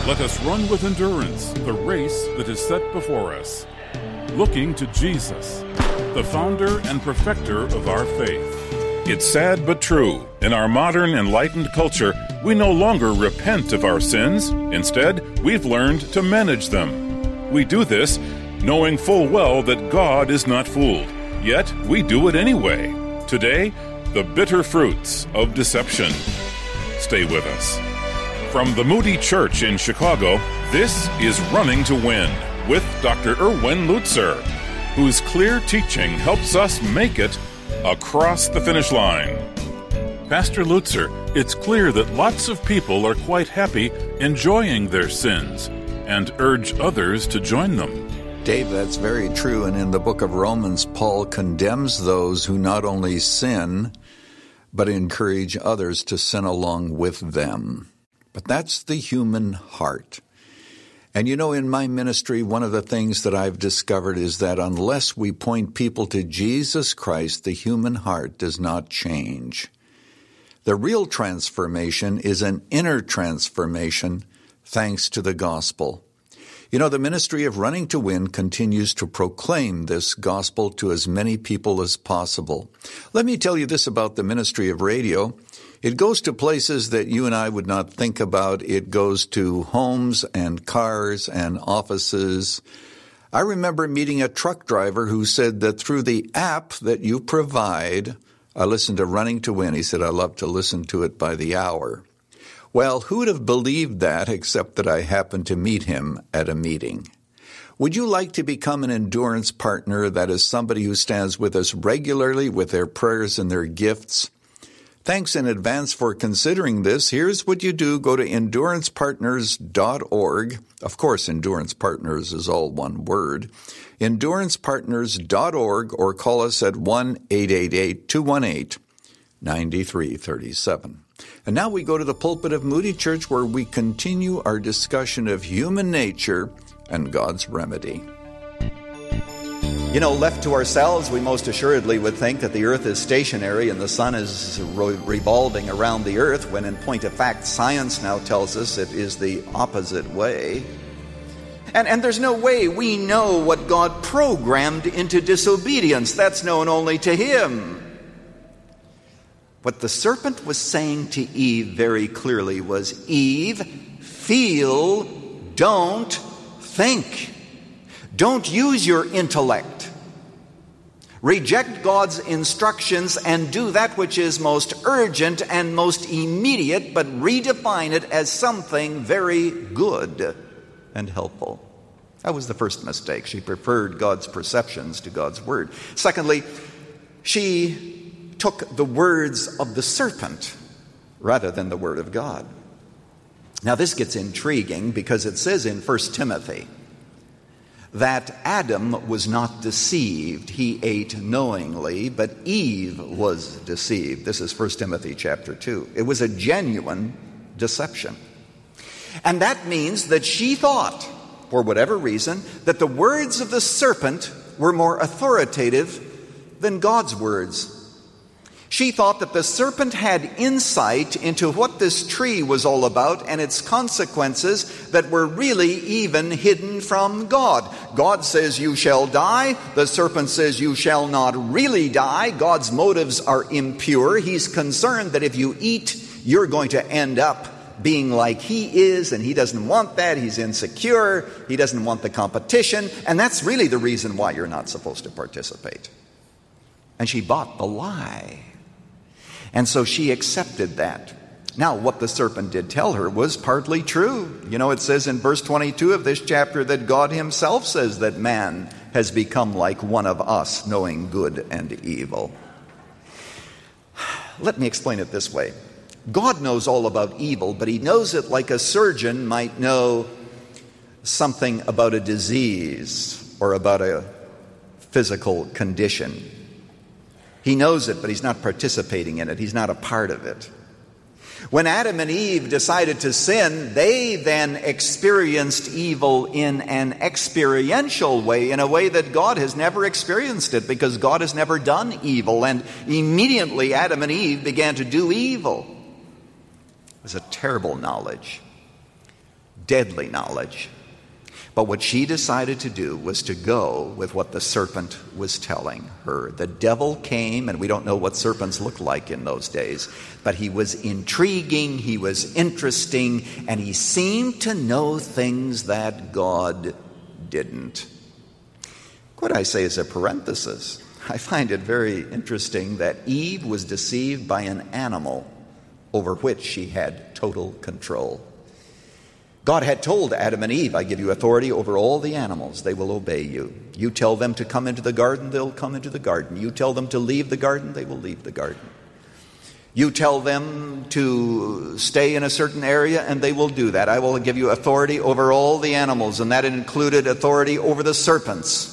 Let us run with endurance the race that is set before us, looking to Jesus, the founder and perfecter of our faith. It's sad but true. In our modern enlightened culture, we no longer repent of our sins. Instead, we've learned to manage them. We do this knowing full well that God is not fooled. Yet, we do it anyway. Today, the bitter fruits of deception. Stay with us. From the Moody Church in Chicago, this is Running to Win with Dr. Erwin Lutzer, whose clear teaching helps us make it across the finish line. Pastor Lutzer, it's clear that lots of people are quite happy enjoying their sins and urge others to join them. Dave, that's very true. And in the book of Romans, Paul condemns those who not only sin, but encourage others to sin along with them. But that's the human heart. And you know, in my ministry, one of the things that I've discovered is that unless we point people to Jesus Christ, the human heart does not change. The real transformation is an inner transformation thanks to the gospel. You know, the ministry of Running to Win continues to proclaim this gospel to as many people as possible. Let me tell you this about the ministry of radio. It goes to places that you and I would not think about. It goes to homes and cars and offices. I remember meeting a truck driver who said that through the app that you provide, I listened to Running to Win. He said, I love to listen to it by the hour. Well, who would have believed that except that I happened to meet him at a meeting? Would you like to become an endurance partner, that is somebody who stands with us regularly with their prayers and their gifts? Thanks in advance for considering this. Here's what you do. Go to endurancepartners.org. Of course, Endurance Partners is all one word. Endurancepartners.org, or call us at 1-888-218-9337. And now we go to the pulpit of Moody Church, where we continue our discussion of human nature and God's remedy. You know, left to ourselves, we most assuredly would think that the earth is stationary and the sun is revolving around the earth, when in point of fact, science now tells us it is the opposite way. And there's no way we know what God programmed into disobedience. That's known only to Him. What the serpent was saying to Eve very clearly was, Eve, feel, don't think. Don't use your intellect. Reject God's instructions and do that which is most urgent and most immediate, but redefine it as something very good and helpful. That was the first mistake. She preferred God's perceptions to God's word. Secondly, she took the words of the serpent rather than the word of God. Now this gets intriguing because it says in 1 Timothy that Adam was not deceived. He ate knowingly, but Eve was deceived. This is 1 Timothy chapter 2. It was a genuine deception. And that means that she thought, for whatever reason, that the words of the serpent were more authoritative than God's words. She thought that the serpent had insight into what this tree was all about and its consequences that were really even hidden from God. God says you shall die. The serpent says you shall not really die. God's motives are impure. He's concerned that if you eat, you're going to end up being like he is, and he doesn't want that. He's insecure. He doesn't want the competition. And that's really the reason why you're not supposed to participate. And she bought the lie. And so she accepted that. Now, what the serpent did tell her was partly true. You know, it says in verse 22 of this chapter that God himself says that man has become like one of us, knowing good and evil. Let me explain it this way. God knows all about evil, but he knows it like a surgeon might know something about a disease or about a physical condition. He knows it, but he's not participating in it. He's not a part of it. When Adam and Eve decided to sin, they then experienced evil in an experiential way, in a way that God has never experienced it, because God has never done evil. And immediately Adam and Eve began to do evil. It was a terrible knowledge. deadly knowledge. But what she decided to do was to go with what the serpent was telling her. The devil came, and we don't know what serpents looked like in those days, but he was intriguing, he was interesting, and he seemed to know things that God didn't. What I say as a parenthesis, I find it very interesting that Eve was deceived by an animal over which she had total control. God had told Adam and Eve, I give you authority over all the animals. They will obey you. You tell them to come into the garden, they'll come into the garden. You tell them to leave the garden, they will leave the garden. You tell them to stay in a certain area, and they will do that. I will give you authority over all the animals, and that included authority over the serpents.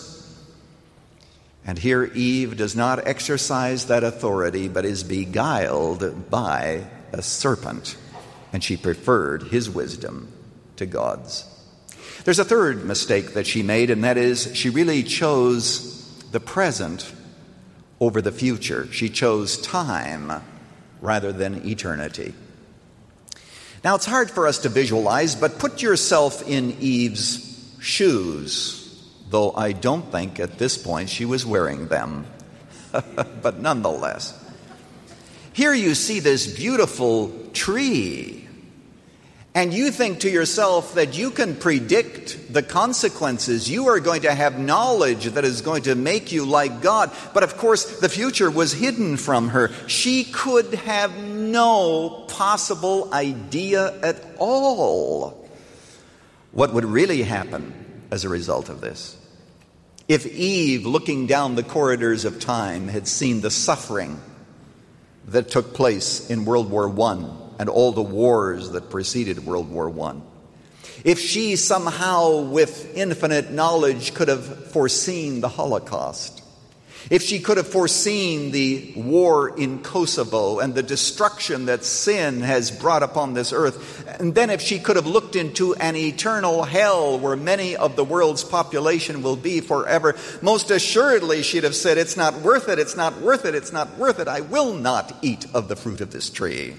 And here Eve does not exercise that authority, but is beguiled by a serpent, and she preferred his wisdom to God's. There's a third mistake that she made, and that is she really chose the present over the future. She chose time rather than eternity. Now, it's hard for us to visualize, but put yourself in Eve's shoes, though I don't think at this point she was wearing them. But nonetheless, here you see this beautiful tree, and you think to yourself that you can predict the consequences. You are going to have knowledge that is going to make you like God. But of course, the future was hidden from her. She could have no possible idea at all what would really happen as a result of this. If Eve, looking down the corridors of time, had seen the suffering that took place in World War I and all the wars that preceded World War I, if she somehow with infinite knowledge could have foreseen the Holocaust, if she could have foreseen the war in Kosovo and the destruction that sin has brought upon this earth, and then if she could have looked into an eternal hell where many of the world's population will be forever, most assuredly she'd have said, it's not worth it, it's not worth it, it's not worth it, I will not eat of the fruit of this tree.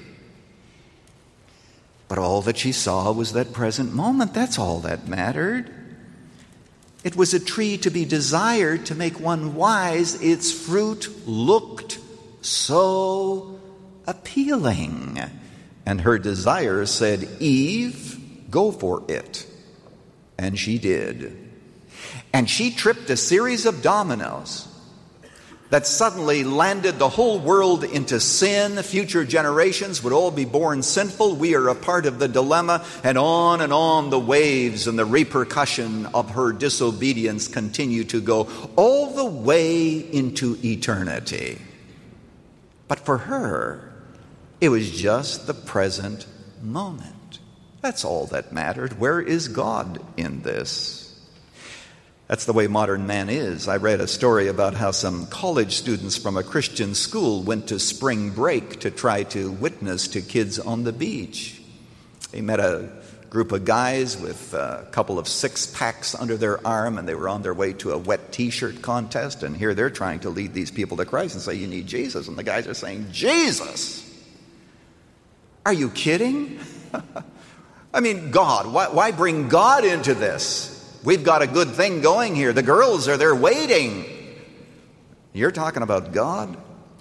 But all that she saw was that present moment. That's all that mattered. It was a tree to be desired to make one wise. Its fruit looked so appealing. And her desire said, Eve, go for it. And she did. And she tripped a series of dominoes that suddenly landed the whole world into sin. Future generations would all be born sinful. We are a part of the dilemma. And on the waves and the repercussion of her disobedience continue to go all the way into eternity. But for her, it was just the present moment. That's all that mattered. Where is God in this? That's the way modern man is. I read a story about how some college students from a Christian school went to spring break to try to witness to kids on the beach. They met a group of guys with a couple of six-packs under their arm, and they were on their way to a wet T-shirt contest, and here they're trying to lead these people to Christ and say, you need Jesus. And the guys are saying, Jesus? Are you kidding? I mean, God. Why bring God into this? We've got a good thing going here. The girls are there waiting. You're talking about God?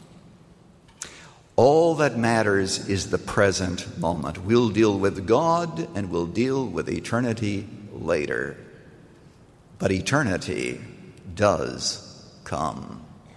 All that matters is the present moment. We'll deal with God and we'll deal with eternity later. But eternity does come.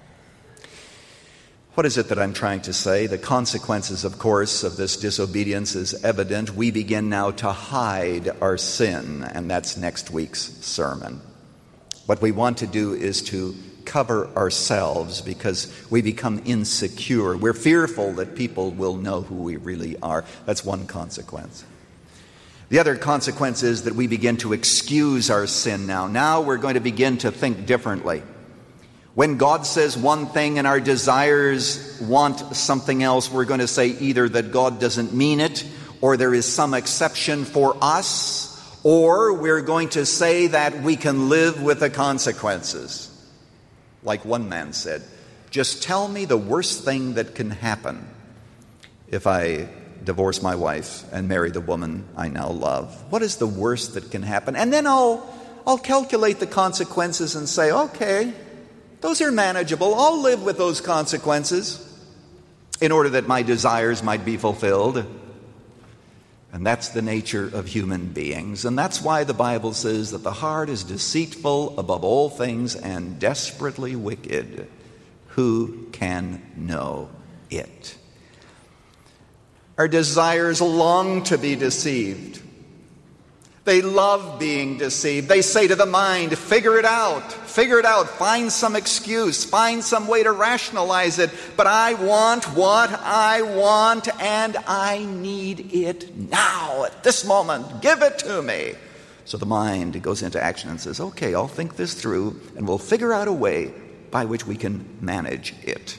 What is it that I'm trying to say? The consequences, of course, of this disobedience is evident. We begin now to hide our sin, and that's next week's sermon. What we want to do is to cover ourselves because we become insecure. We're fearful that people will know who we really are. That's one consequence. The other consequence is that we begin to excuse our sin now. Now we're going to begin to think differently. When God says one thing and our desires want something else, we're going to say either that God doesn't mean it, or there is some exception for us, or we're going to say that we can live with the consequences. Like one man said, just tell me the worst thing that can happen if I divorce my wife and marry the woman I now love? What is the worst that can happen? And then I'll calculate the consequences and say, okay, those are manageable. I'll live with those consequences in order that my desires might be fulfilled. And that's the nature of human beings. And that's why the Bible says that the heart is deceitful above all things and desperately wicked. Who can know it? Our desires long to be deceived. They love being deceived. They say to the mind, figure it out, find some excuse, find some way to rationalize it. But I want what I want, and I need it now, at this moment. Give it to me. So the mind goes into action and says, okay, I'll think this through, and we'll figure out a way by which we can manage it.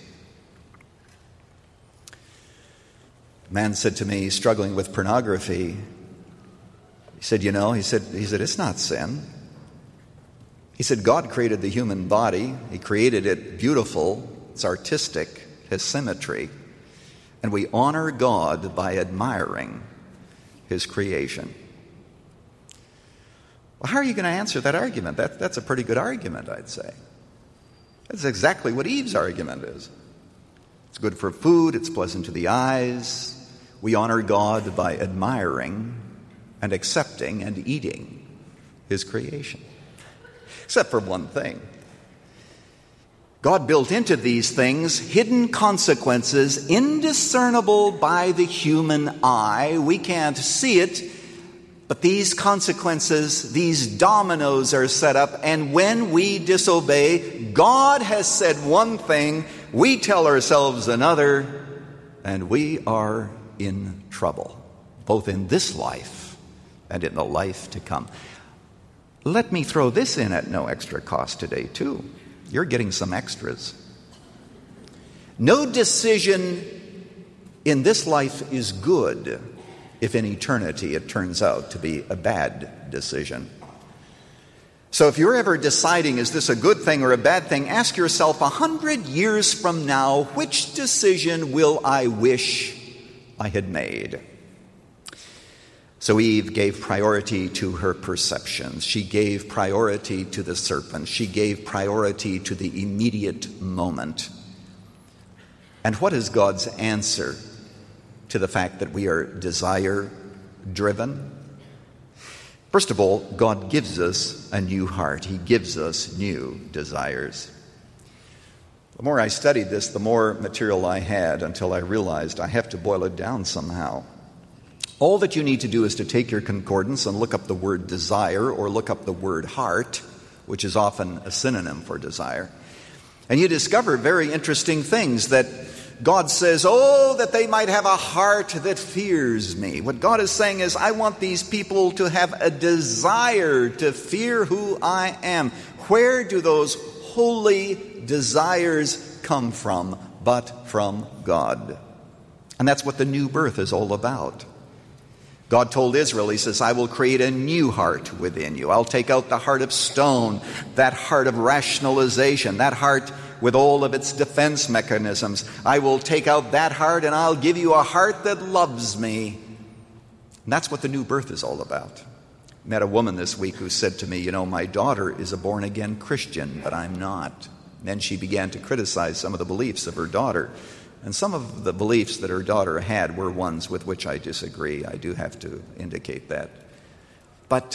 A man said to me, struggling with pornography, he said, he said, it's not sin. He said, God created the human body. He created it beautiful. It's artistic, has symmetry. And we honor God by admiring His creation. Well, how are you going to answer that argument? That's a pretty good argument, I'd say. That's exactly what Eve's argument is. It's good for food. It's pleasant to the eyes. We honor God by admiring and accepting and eating His creation. Except for one thing. God built into these things hidden consequences indiscernible by the human eye. We can't see it, but these consequences, these dominoes are set up, and when we disobey, God has said one thing, we tell ourselves another, and we are in trouble, both in this life and in the life to come. Let me throw this in at no extra cost today, too. You're getting some extras. No decision in this life is good if in eternity it turns out to be a bad decision. So if you're ever deciding, is this a good thing or a bad thing, ask yourself, 100 years from now, which decision will I wish I had made? So Eve gave priority to her perceptions. She gave priority to the serpent. She gave priority to the immediate moment. And what is God's answer to the fact that we are desire-driven? First of all, God gives us a new heart. He gives us new desires. The more I studied this, the more material I had, until I realized I have to boil it down somehow. All that you need to do is to take your concordance and look up the word desire, or look up the word heart, which is often a synonym for desire. And you discover very interesting things, that God says, that they might have a heart that fears me. What God is saying is, I want these people to have a desire to fear who I am. Where do those holy desires come from but from God? And that's what the new birth is all about. God told Israel, He says, I will create a new heart within you. I'll take out the heart of stone, that heart of rationalization, that heart with all of its defense mechanisms. I will take out that heart, and I'll give you a heart that loves me. And that's what the new birth is all about. I met a woman this week who said to me, my daughter is a born-again Christian, but I'm not. And then she began to criticize some of the beliefs of her daughter. And some of the beliefs that her daughter had were ones with which I disagree. I do have to indicate that. But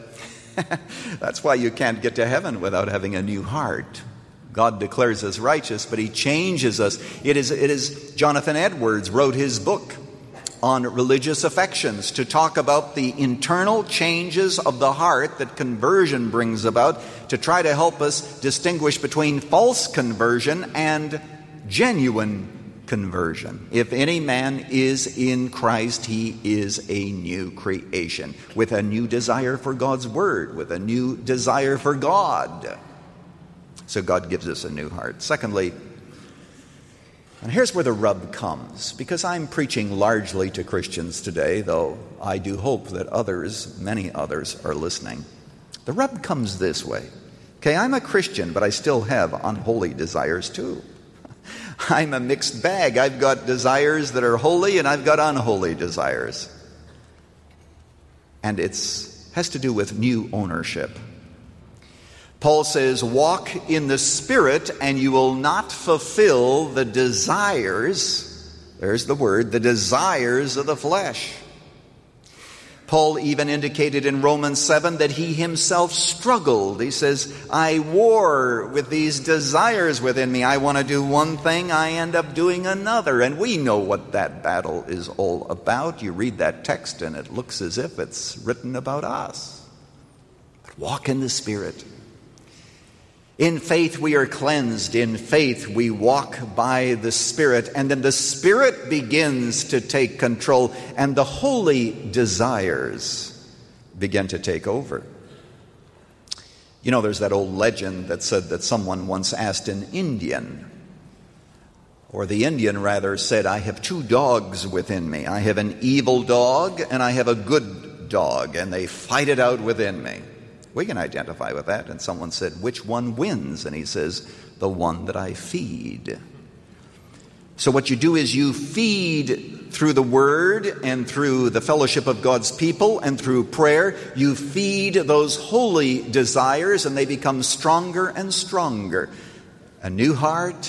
that's why you can't get to heaven without having a new heart. God declares us righteous, but He changes us. It is Jonathan Edwards wrote his book on religious affections to talk about the internal changes of the heart that conversion brings about, to try to help us distinguish between false conversion and genuine conversion. If any man is in Christ, he is a new creation, with a new desire for God's word, with a new desire for God. So God gives us a new heart. Secondly, and here's where the rub comes, because I'm preaching largely to Christians today, though I do hope that many others are listening. The rub comes this way. Okay, I'm a Christian, but I still have unholy desires too. I'm a mixed bag. I've got desires that are holy and I've got unholy desires. And it has to do with new ownership. Paul says, walk in the Spirit and you will not fulfill the desires, there's the word, the desires of the flesh. Paul even indicated in Romans 7 that he himself struggled. He says, I war with these desires within me. I want to do one thing, I end up doing another. And we know what that battle is all about. You read that text and it looks as if it's written about us. But walk in the Spirit. In faith we are cleansed. In faith we walk by the Spirit. And then the Spirit begins to take control. And the holy desires begin to take over. You know, there's that old legend that said that someone once asked an Indian, or the Indian rather said, I have two dogs within me. I have an evil dog and I have a good dog. And they fight it out within me. We can identify with that. And someone said, which one wins? And he says, the one that I feed. So what you do is you feed through the Word and through the fellowship of God's people and through prayer. You feed those holy desires and they become stronger and stronger. A new heart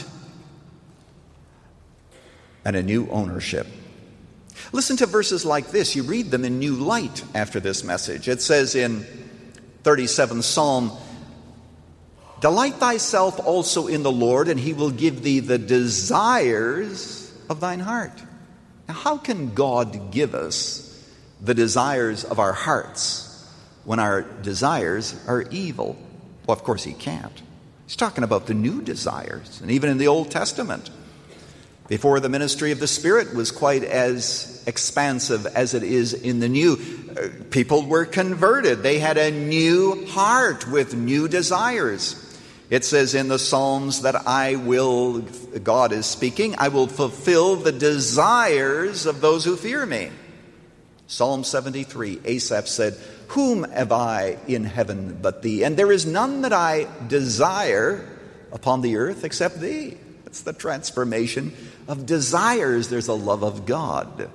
and a new ownership. Listen to verses like this. You read them in new light after this message. It says in 37th Psalm, delight thyself also in the Lord, and he will give thee the desires of thine heart. Now, how can God give us the desires of our hearts when our desires are evil? Well, of course he can't. He's talking about the new desires. And even in the Old Testament, before the ministry of the Spirit was quite as expansive as it is in the New, people were converted. They had a new heart with new desires. It says in the Psalms that God is speaking, I will fulfill the desires of those who fear me. Psalm 73, Asaph said, whom have I in heaven but thee? And there is none that I desire upon the earth except thee. That's the transformation of desires. There's a love of God.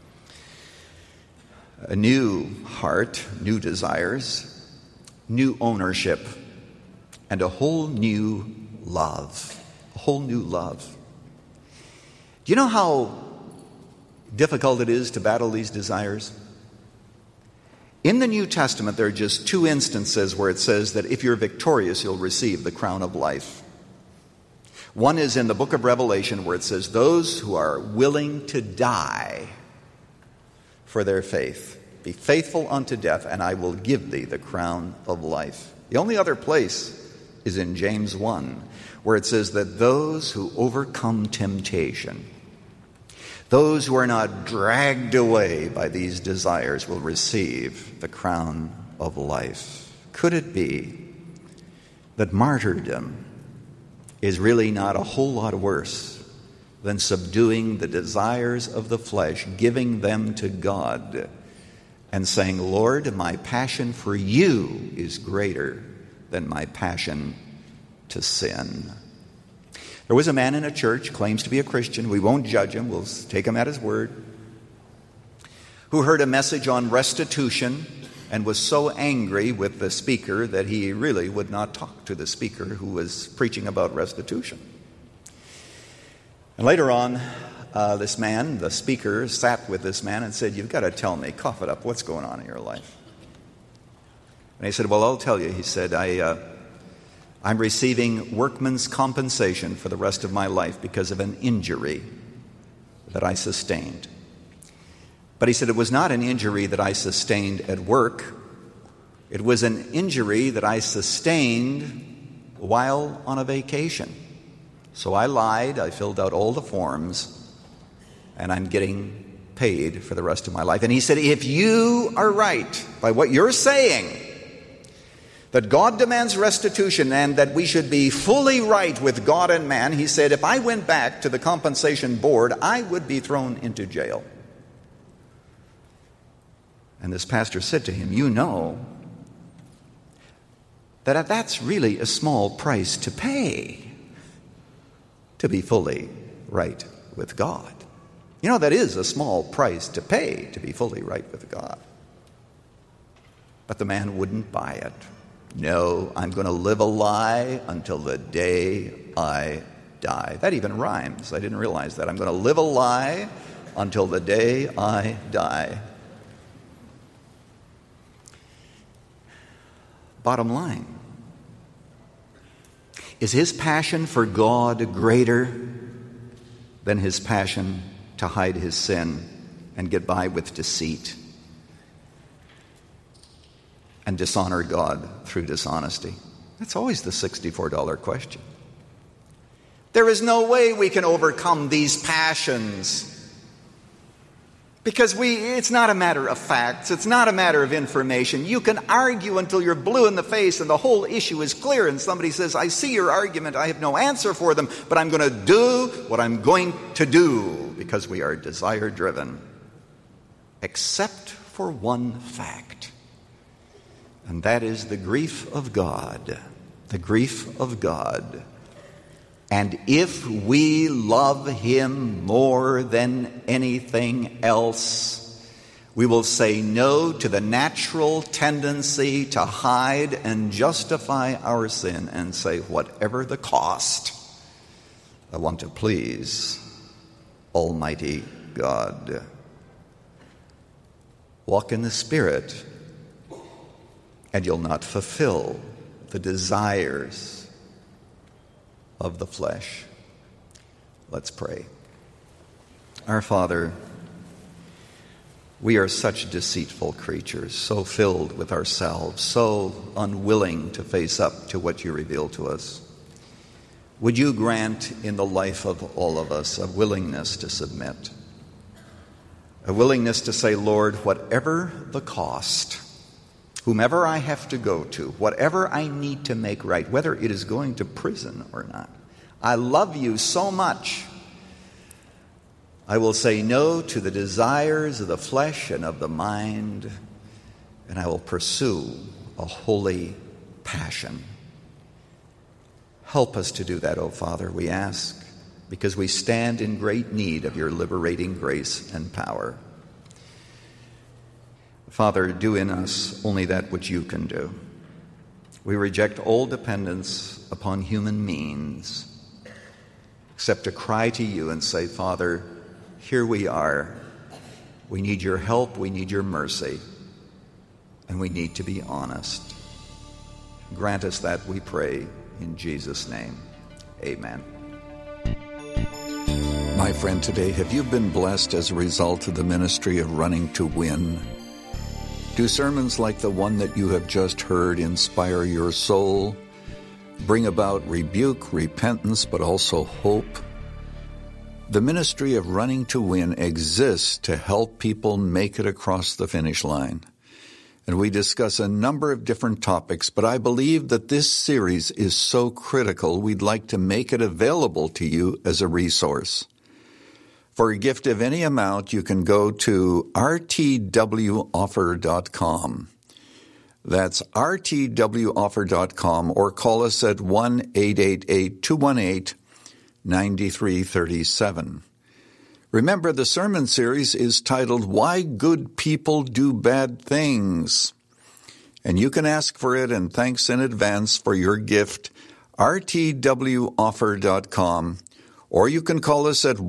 A new heart, new desires, new ownership, and a whole new love. A whole new love. Do you know how difficult it is to battle these desires? In the New Testament, there are just two instances where it says that if you're victorious, you'll receive the crown of life. One is in the book of Revelation where it says, those who are willing to die for their faith, be faithful unto death, and I will give thee the crown of life. The only other place is in James 1, where it says that those who overcome temptation, those who are not dragged away by these desires, will receive the crown of life. Could it be that martyrdom is really not a whole lot worse than subduing the desires of the flesh, giving them to God, and saying, Lord, my passion for you is greater than my passion to sin. There was a man in a church, claims to be a Christian. We won't judge him. We'll take him at his word. Who heard a message on restitution and was so angry with the speaker that he really would not talk to the speaker who was preaching about restitution. And later on, this man, the speaker, sat with this man and said, you've got to tell me, cough it up, what's going on in your life? And he said, well, I'll tell you. He said, I'm receiving workman's compensation for the rest of my life because of an injury that I sustained. But he said it was not an injury that I sustained at work. It was an injury that I sustained while on a vacation. So I lied, I filled out all the forms, and I'm getting paid for the rest of my life. And he said, if you are right by what you're saying, that God demands restitution and that we should be fully right with God and man, he said, if I went back to the compensation board, I would be thrown into jail. And this pastor said to him, you know that that's really a small price to pay to be fully right with God. You know, that is a small price to pay to be fully right with God. But the man wouldn't buy it. No, I'm going to live a lie until the day I die. That even rhymes. I didn't realize that. I'm going to live a lie until the day I die. Bottom line, is his passion for God greater than his passion to hide his sin and get by with deceit and dishonor God through dishonesty? That's always the $64 question. There is no way we can overcome these passions because it's not a matter of facts. It's not a matter of information. You can argue until you're blue in the face and the whole issue is clear and somebody says, I see your argument, I have no answer for them, but I'm going to do what I'm going to do because we are desire-driven. Except for one fact, and that is the grief of God. The grief of God. And if we love him more than anything else, we will say no to the natural tendency to hide and justify our sin and say, whatever the cost, I want to please Almighty God. Walk in the Spirit, and you'll not fulfill the desires of the flesh. Let's pray. Our Father, we are such deceitful creatures, so filled with ourselves, so unwilling to face up to what you reveal to us. Would you grant in the life of all of us a willingness to submit, a willingness to say, Lord, whatever the cost, whomever I have to go to, whatever I need to make right, whether it is going to prison or not, I love you so much. I will say no to the desires of the flesh and of the mind, and I will pursue a holy passion. Help us to do that, O Father, we ask, because we stand in great need of your liberating grace and power. Father, do in us only that which you can do. We reject all dependence upon human means, except to cry to you and say, Father, here we are. We need your help, we need your mercy, and we need to be honest. Grant us that, we pray, in Jesus' name. Amen. My friend, today, have you been blessed as a result of the ministry of Running to Win? Do sermons like the one that you have just heard inspire your soul, bring about rebuke, repentance, but also hope? The ministry of Running to Win exists to help people make it across the finish line. And we discuss a number of different topics, but I believe that this series is so critical, we'd like to make it available to you as a resource. For a gift of any amount, you can go to rtwoffer.com. That's rtwoffer.com, or call us at 1-888-218-9337. Remember, the sermon series is titled, Why Good People Do Bad Things. And you can ask for it, and thanks in advance for your gift, rtwoffer.com. Or you can call us at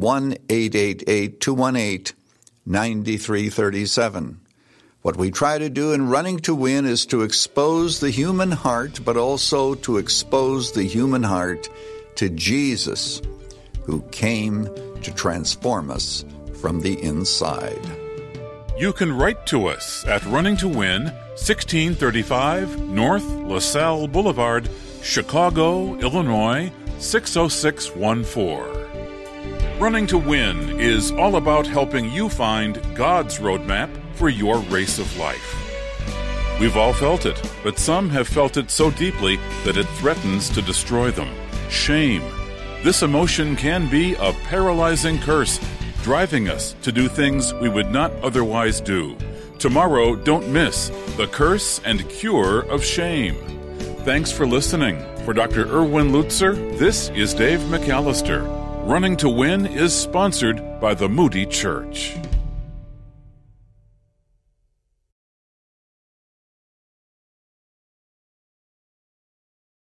1-888-218-9337. What we try to do in Running to Win is to expose the human heart, but also to expose the human heart to Jesus, who came to transform us from the inside. You can write to us at Running to Win, 1635 North LaSalle Boulevard, Chicago, Illinois, 60614. Running to Win is all about helping you find God's roadmap for your race of life. We've all felt it, but some have felt it so deeply that it threatens to destroy them. Shame. This emotion can be a paralyzing curse, driving us to do things we would not otherwise do. Tomorrow, don't miss The Curse and Cure of Shame. Thanks for listening. For Dr. Erwin Lutzer, this is Dave McAllister. Running to Win is sponsored by the Moody Church.